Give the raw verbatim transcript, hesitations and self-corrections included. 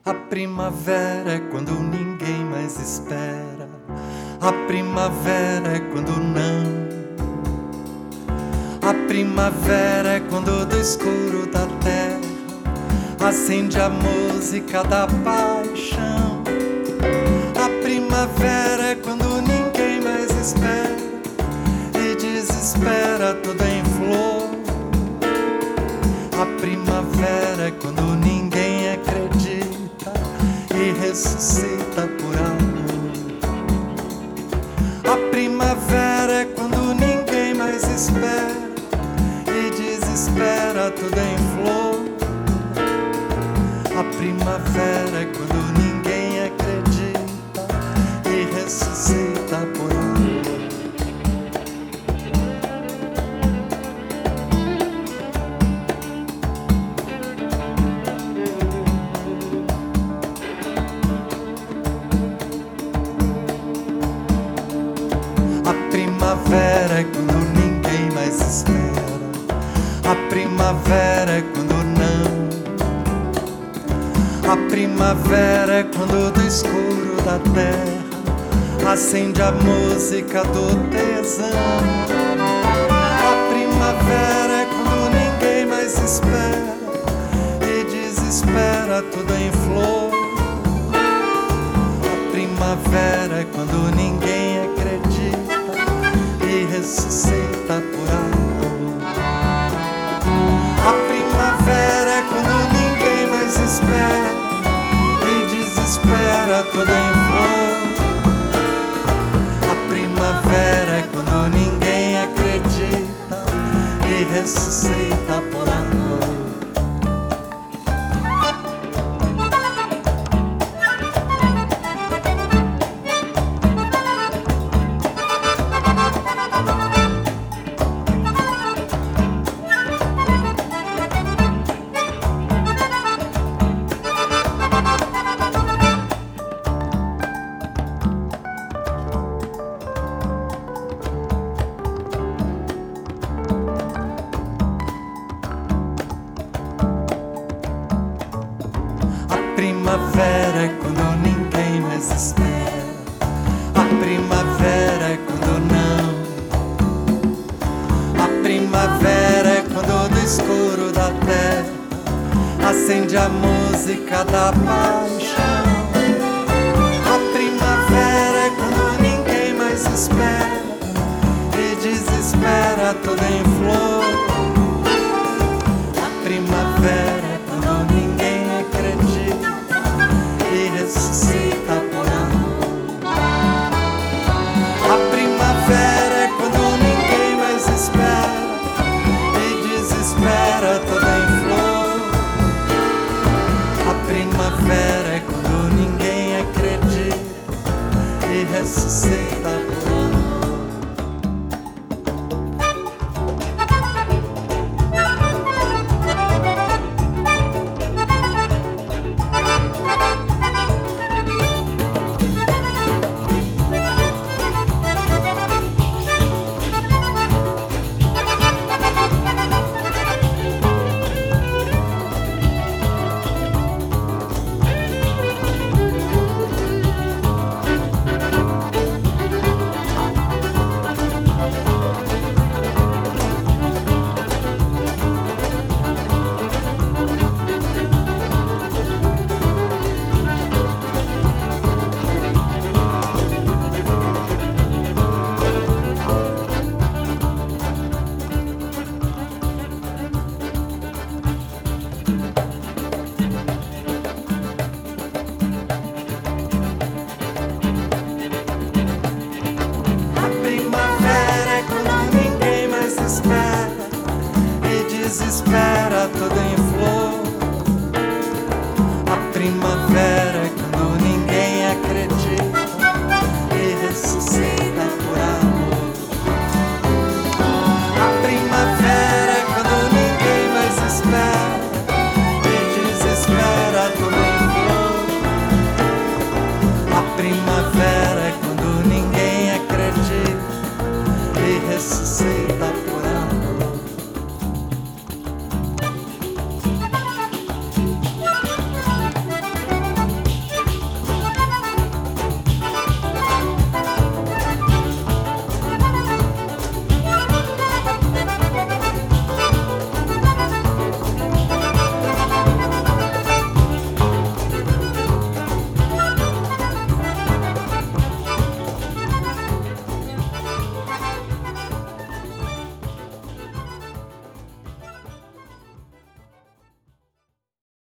A primavera é quando ninguém mais espera. A primavera é quando não. A primavera é quando do escuro da terra acende a música da paixão. A primavera é quando ninguém mais espera e desespera tudo em flor. A primavera é quando ninguém acredita e ressuscita por amor. A primavera é quando ninguém mais espera e desespera tudo em flor. A primavera é quando ninguém acredita e ressuscita por amor. A primavera é quando ninguém mais espera. A primavera é quando não. A primavera é quando do escuro da terra acende a música do tesão. A primavera é quando ninguém mais espera e desespera tudo em flor. A primavera é quando ninguém acredita e ressuscita por amor. A primavera é quando ninguém mais espera e desespera tudo em flor. A primavera é quando ninguém acredita e ressuscita por amor. A primavera é quando ninguém mais espera. A primavera é quando não. A primavera é quando do escuro da terra acende a música da paixão. A primavera é quando ninguém mais espera e desespera tudo em flor. A primavera é quando ninguém acredita e ressuscita por amor. A primavera é quando ninguém mais espera e desespera tudo em flor. A primavera é quando ninguém acredita e ressuscita por amor. Desespera tudo em flor. A primavera